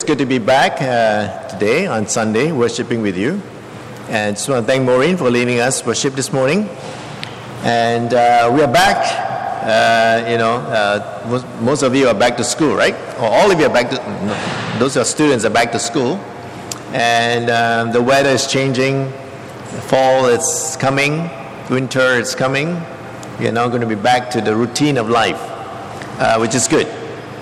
good to be back today on Sunday, worshiping with you. And just want to thank Maureen for leading us worship this morning. And we are back. Most of you are back to school, right? Or all of you are back to. No, those who are students are back to school. And the weather is changing. Fall is coming. Winter is coming. We are now going to be back to the routine of life, which is good.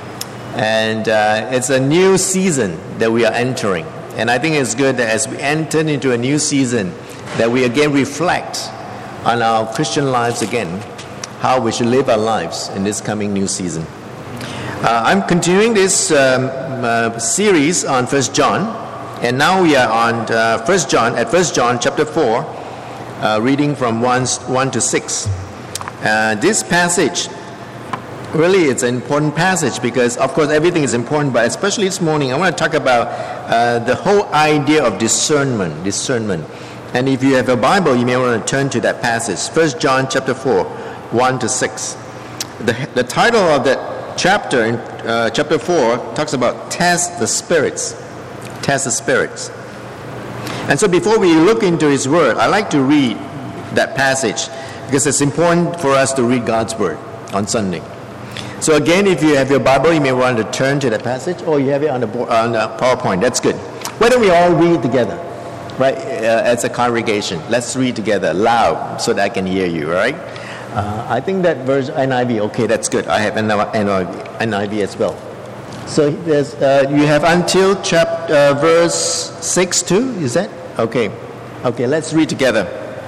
And it's a new season that we are entering. And I think it's good that as we enter into a new season, that we again reflect on our Christian lives again, how we should live our lives in this coming new season. I'm continuing this series on 1 John. And now we are on 1 John chapter 4, reading from 1 to 6. This passage, really, it's an important passage because, of course, everything is important, but especially this morning, I want to talk about the whole idea of discernment. And if you have a Bible, you may want to turn to that passage, 1 John chapter 4, 1 to 6. The title of that chapter, in chapter 4, talks about test the spirits. Test the spirits. And so before we look into His Word, I like to read that passage because it's important for us to read God's Word on Sunday. So again, if you have your Bible, you may want to turn to the passage, or you have it on the PowerPoint. That's good. Why don't we all read together, right? As a congregation, let's read together loud so that I can hear you, right? I think that verse NIV. Okay, that's good. I have NIV as well. So there's you have until verse 6 too. Is that okay? Okay, let's read together.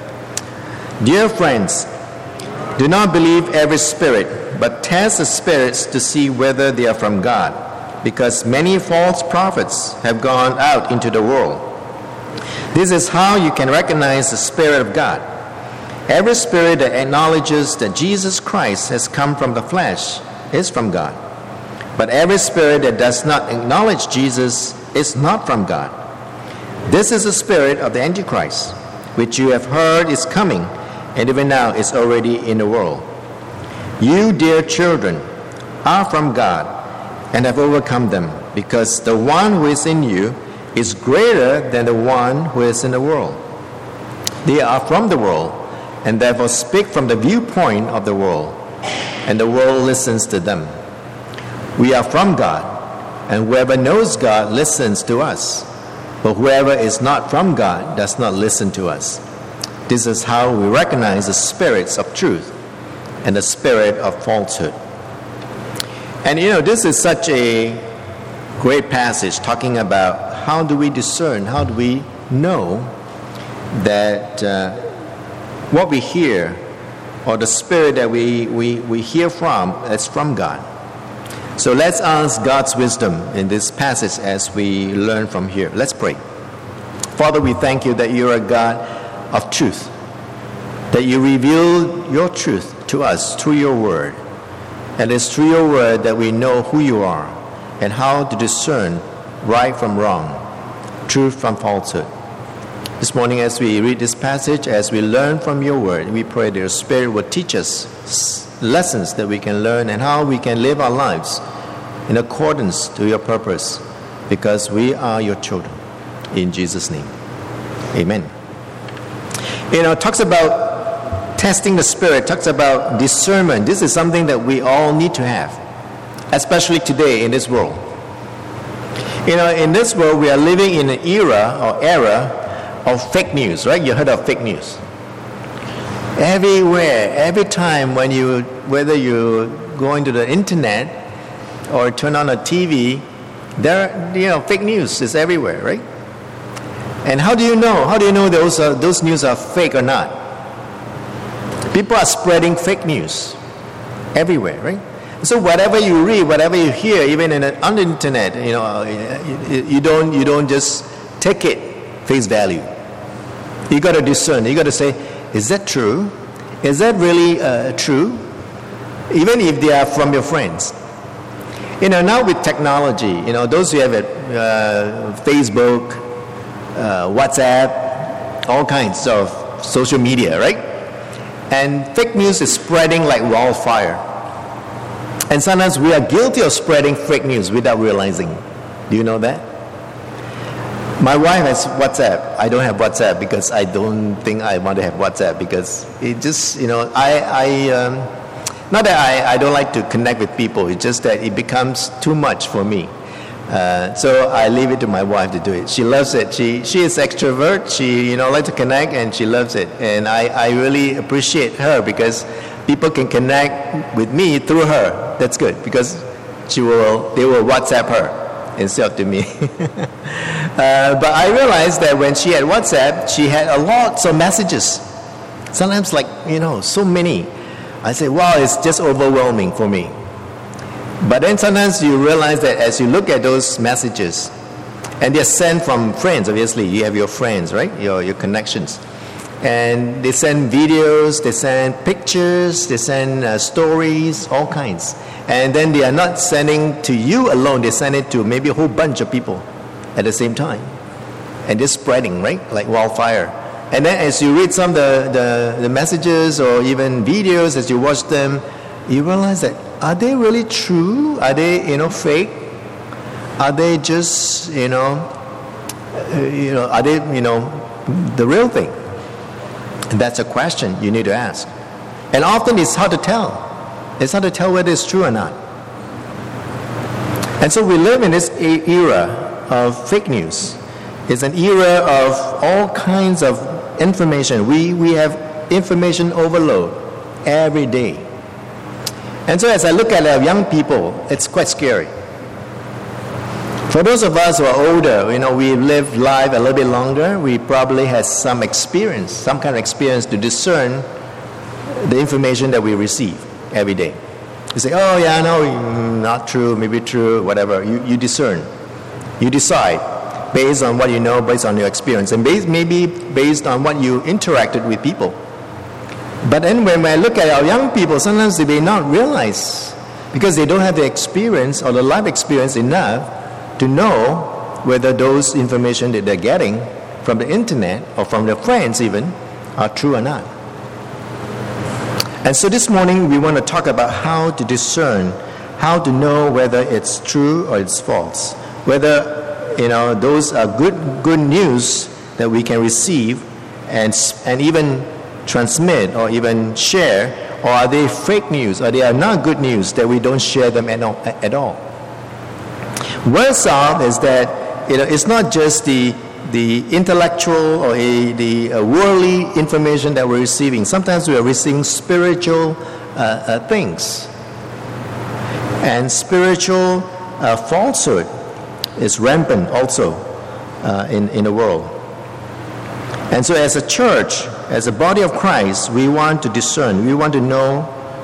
Dear friends, do not believe every spirit, but test the spirits to see whether they are from God, because many false prophets have gone out into the world. This is how you can recognize the Spirit of God. Every spirit that acknowledges that Jesus Christ has come from the flesh is from God. But every spirit that does not acknowledge Jesus is not from God. This is the spirit of the Antichrist, which you have heard is coming, and even now is already in the world. You, dear children, are from God and have overcome them, because the one who is in you is greater than the one who is in the world. They are from the world, and therefore speak from the viewpoint of the world, and the world listens to them. We are from God, and whoever knows God listens to us, but whoever is not from God does not listen to us. This is how we recognize the spirits of truth and the spirit of falsehood. And this is such a great passage talking about how do we discern, how do we know that what we hear or the spirit that we hear from is from God. So let's ask God's wisdom in this passage as we learn from here. Let's pray. Father, we thank you that you're a God of truth, that you reveal your truth to us through your word. And it's through your word that we know who you are and how to discern right from wrong, truth from falsehood. This morning as we read this passage, as we learn from your word, we pray that your Spirit will teach us lessons that we can learn and how we can live our lives in accordance to your purpose, because we are your children. In Jesus' name, amen. It talks about testing the spirit, talks about discernment. This is something that we all need to have, especially today in this world. In this world, we are living in an era of fake news, right? You heard of fake news. Everywhere, every time whether you go into the internet or turn on a TV, fake news is everywhere, right? And how do you know? How do you know those news are fake or not? People are spreading fake news everywhere, right? So whatever you read, whatever you hear, even on the internet, you don't just take it face value. You got to discern. You got to say, is that true? Is that really true? Even if they are from your friends. Now with technology, those who have it, Facebook, WhatsApp, all kinds of social media, right? And fake news is spreading like wildfire. And sometimes we are guilty of spreading fake news without realizing. Do you know that? My wife has WhatsApp. I don't have WhatsApp because I don't think I want to have WhatsApp because it just, not that I don't like to connect with people. It's just that it becomes too much for me. So I leave it to my wife to do it. She loves it. She is extrovert. She likes to connect and she loves it. And I really appreciate her because people can connect with me through her. That's good because they will WhatsApp her instead of to me. But I realized that when she had WhatsApp, she had a lot of messages. Sometimes so many. I say, wow, it's just overwhelming for me. But then sometimes you realize that as you look at those messages, and they're sent from friends, obviously, you have your friends, right? Your connections. And they send videos, they send pictures, they send stories, all kinds. And then they are not sending to you alone, they send it to maybe a whole bunch of people at the same time. And they're spreading, right? Like wildfire. And then as you read some of the messages or even videos, as you watch them, you realize that, are they really true? Are they, fake? Are they just, are they, the real thing? And that's a question you need to ask. And often it's hard to tell. It's hard to tell whether it's true or not. And so we live in this era of fake news. It's an era of all kinds of information. We have information overload every day. And so as I look at our young people, it's quite scary. For those of us who are older, we live life a little bit longer, we probably have some experience, some kind of experience to discern the information that we receive every day. You say, oh yeah, no, not true, maybe true, whatever. You discern. You decide based on what you know, based on your experience, and maybe based on what you interacted with people. But then when I look at our young people, sometimes they may not realize because they don't have the experience or the life experience enough to know whether those information that they're getting from the internet or from their friends even are true or not. And so this morning we want to talk about how to discern, how to know whether it's true or it's false, whether those are good news that we can receive and even transmit or even share, or are they fake news, or they are not good news that we don't share them at all. Worse off is that it's not just the intellectual or the worldly information that we're receiving. Sometimes we are receiving spiritual things, and spiritual falsehood is rampant also in the world. And so as a church, as a body of Christ, we want to discern, we want to know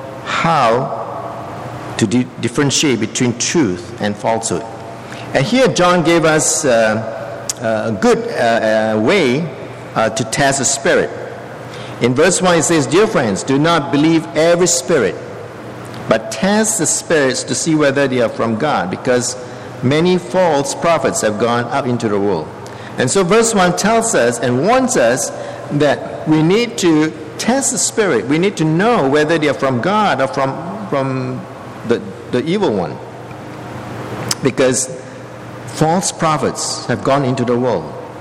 how to differentiate between truth and falsehood. And here John gave us a good way to test the spirit. In verse 1 it says, "Dear friends, do not believe every spirit, but test the spirits to see whether they are from God, because many false prophets have gone out into the world." And so verse 1 tells us and warns us that we need to test the spirit. We need to know whether they are from God or from the evil one. Because false prophets have gone into the world.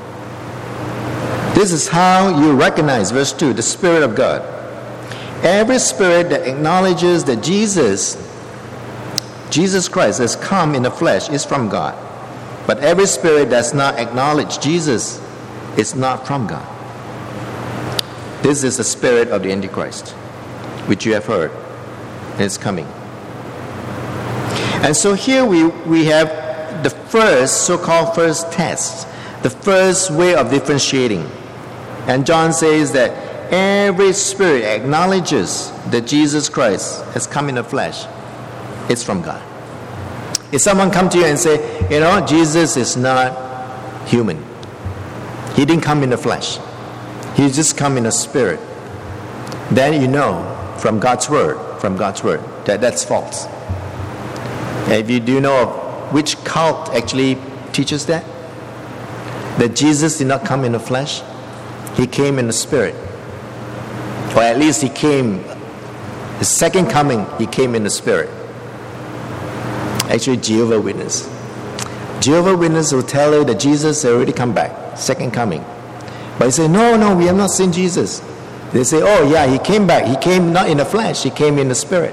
This is how you recognize, verse 2, the Spirit of God. Every spirit that acknowledges that Jesus Christ has come in the flesh is from God. But every spirit that does not acknowledge Jesus is not from God. This is the spirit of the Antichrist, which you have heard, and it's coming. And so here we have the first so-called first test, the first way of differentiating. And John says that every spirit acknowledges that Jesus Christ has come in the flesh, it's from God. If someone come to you and say, Jesus is not human. He didn't come in the flesh. He just come in the spirit. Then you know from God's word, that that's false. And if you do know of which cult actually teaches that Jesus did not come in the flesh, he came in the spirit. Or at least he came, his second coming, he came in the spirit. Actually, Jehovah's Witness. Jehovah's Witnesses will tell you that Jesus has already come back, second coming. But you say, no, we have not seen Jesus. They say, oh yeah, he came back. He came not in the flesh, he came in the spirit.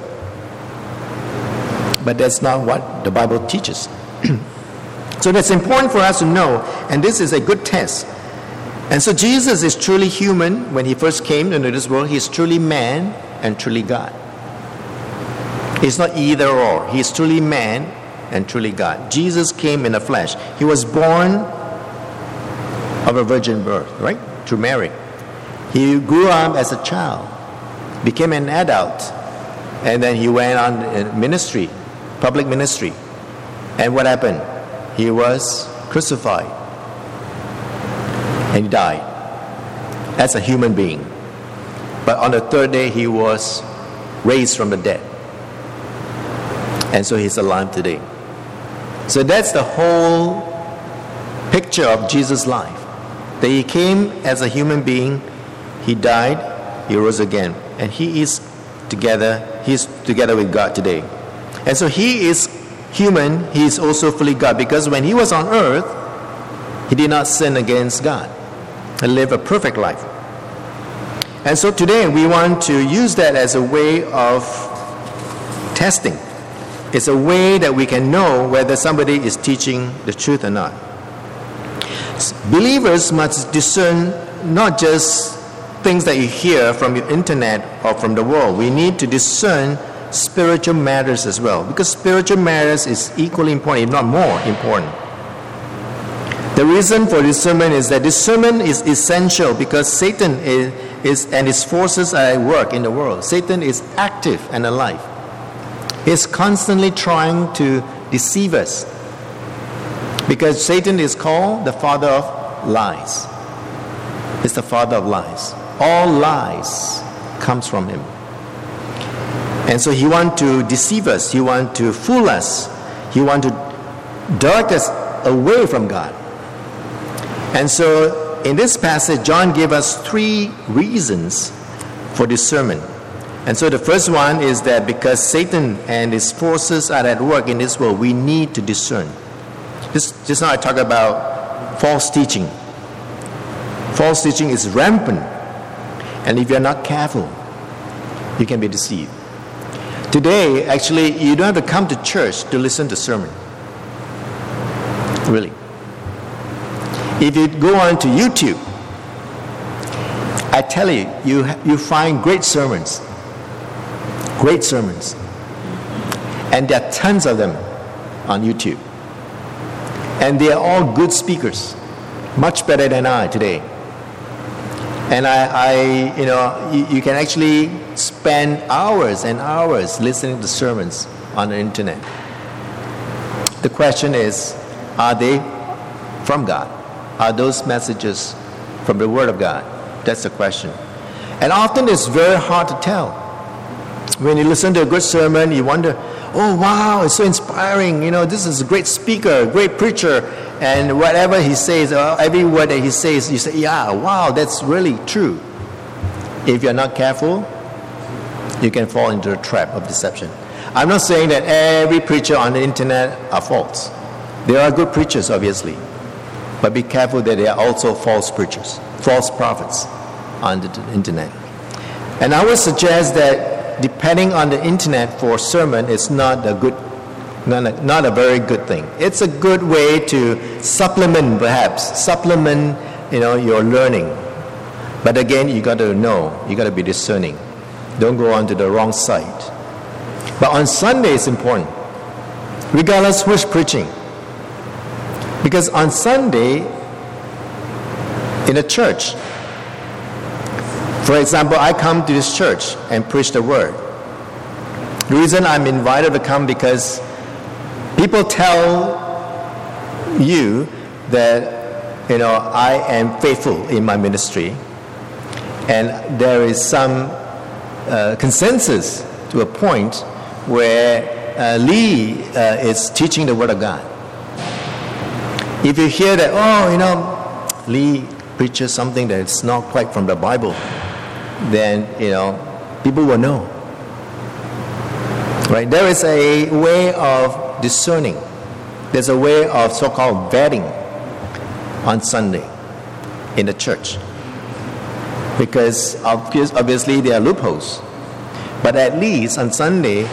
But that's not what the Bible teaches. So that's important for us to know, and this is a good test. And so Jesus is truly human. When he first came into this world, he is truly man and truly God. It's not either or. He is truly man and truly God. Jesus came in the flesh. He was born of a virgin birth, right? Through Mary. He grew up as a child, became an adult, and then he went on in ministry, public ministry. And what happened? He was crucified and he died as a human being. But on the third day, he was raised from the dead. And so he's alive today. So that's the whole picture of Jesus' life. That he came as a human being, he died, he rose again. And he's together with God today. And so he is human, he is also fully God, because when he was on earth, he did not sin against God and live a perfect life. And so today we want to use that as a way of testing. It's a way that we can know whether somebody is teaching the truth or not. Believers must discern not just things that you hear from your internet or from the world. We need to discern spiritual matters as well, because spiritual matters is equally important, if not more important. The reason for discernment is that discernment is essential because Satan is and his forces are at work in the world. Satan is active and alive. He's constantly trying to deceive us, because Satan is called the father of lies. He's the father of lies. All lies comes from him. And so he wants to deceive us. He wants to fool us. He wants to direct us away from God. And so in this passage, John gave us 3 reasons for discernment. And so the first one is that because Satan and his forces are at work in this world, we need to discern. Just now I talked about false teaching. False teaching is rampant. And if you're not careful, you can be deceived. Today, actually, you don't have to come to church to listen to sermon. Really. If you go on to YouTube, I tell you, you find great sermons. Great sermons. And there are tons of them on YouTube. And they are all good speakers. Much better than I today. And you can actually spend hours and hours listening to sermons on the internet. The question is, are they from God? Are those messages from the Word of God? That's the question. And often it's very hard to tell. When you listen to a good sermon, you wonder, oh wow, it's so inspiring. This is a great speaker, great preacher. And whatever he says, every word that he says, you say, yeah, wow, that's really true. If you're not careful, you can fall into the trap of deception. I'm not saying that every preacher on the internet are false. There are good preachers, obviously. But be careful that there are also false preachers, false prophets on the internet. And I would suggest that depending on the internet for sermon is not a very good thing. It's a good way to supplement your learning. But again, you got to know, you got to be discerning. Don't go on to the wrong site. But on Sunday it's important, regardless who's preaching. Because on Sunday, in a church, for example, I come to this church and preach the word. The reason I'm invited to come because people tell you that, I am faithful in my ministry, and there is some consensus to a point where Lee is teaching the Word of God. If you hear that, Lee preaches something that is not quite from the Bible, then, people will know. Right? There is a way of discerning. there's a way of so-called vetting on Sunday in the church. Because obviously there are loopholes. But at least on Sunday,